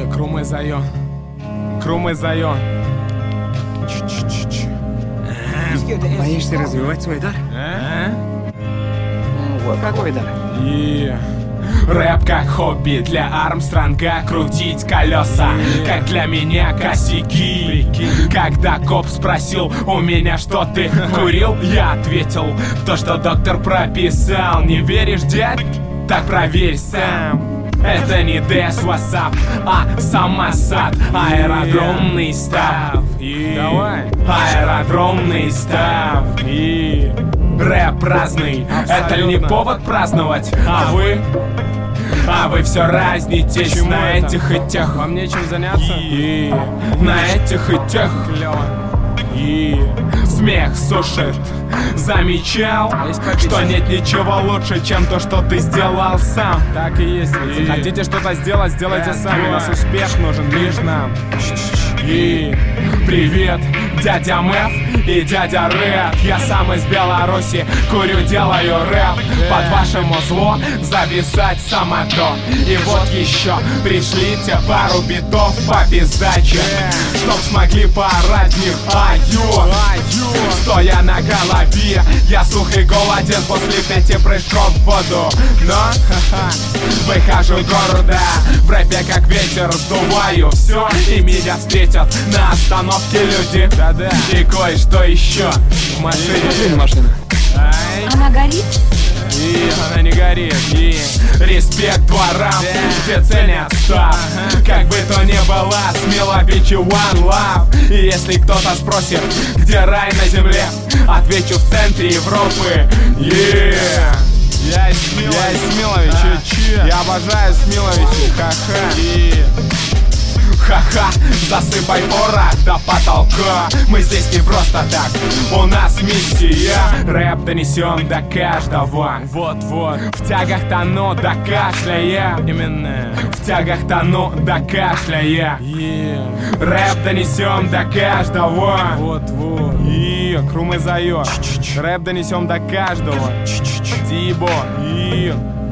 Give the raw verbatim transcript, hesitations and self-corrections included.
И Крумы Зайо. Крумы Зайо. Боишься развивать свой дар? Вот какой дар. И рэп как хобби для Армстронга, крутить колеса, как для меня косяки. Когда коп спросил у меня, что ты курил, я ответил то, что доктор прописал. Не веришь, дядь? Так проверь сам. Это не дэс, вассап, а самосад. Аэродромный став. Давай. Аэродромный став. И рэп праздный. Это ли не повод праздновать? А вы? А вы все разнитесь. Почему на это? Этих и тех. Вам нечем заняться? И на этих и тех. Клево. И смех сушит. Замечал, что нет ничего лучше, чем то, что ты сделал сам. Так и есть. И... Хотите что-то сделать, сделайте Это сами. Нас успех нужен лишь нам. И привет, дядя Мэв и дядя Рэд. Я сам из Беларуси, курю, делаю рэп. Под вашим узло зависать само то. И вот еще пришлите пару битов по пиздаче, чтоб смогли поорать в них аю. Стоя на голове, я сух и голоден после пяти прыжков в воду. Но выхожу гордо, в рэпе как ветер сдуваю все, и меня встретят на остановке люди. Да-да. И кое-что еще в машине. Машина. Ай. Она горит? И она не горит. И респект дворам, yeah. Где ценят став. uh-huh. Как бы то ни было, смело бичу one love. И если кто-то спросит, где рай на земле, отвечу в центре Европы. Yeah. Я из Смиловича. Я из Смиловича. А, я обожаю Смиловича. Ха-ха. И... Ха-ха, засыпай порох до потолка. Мы здесь не просто так, у нас миссия. Рэп донесем до каждого. Вот-вот. В тягах тону до кашляя. Именно. В тягах тону до кашляя. Yeah. Рэп донесем до каждого. Вот-вот. И Крумы Зайо. Рэп донесем до каждого. Тибо. И